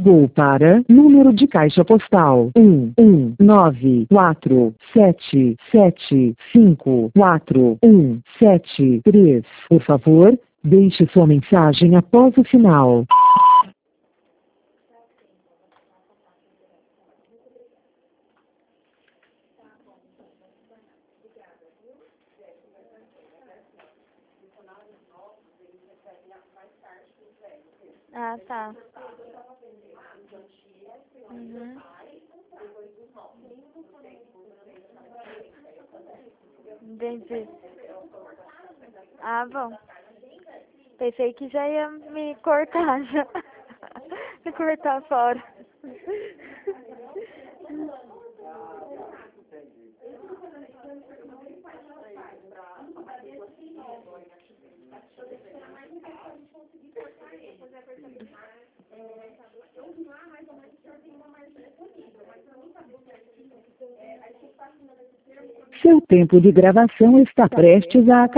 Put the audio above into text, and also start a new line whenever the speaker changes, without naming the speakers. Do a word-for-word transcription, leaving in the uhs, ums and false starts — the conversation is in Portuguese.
Ligou para número de caixa postal um um nove quatro sete sete cinco quatro um sete três. Por favor, deixe sua mensagem após o sinal.
Ah, tá. Uhum. Entendi. Ah, bom. Pensei que já ia me cortar já. Me cortar fora.
Seu tempo de gravação está prestes a acabar.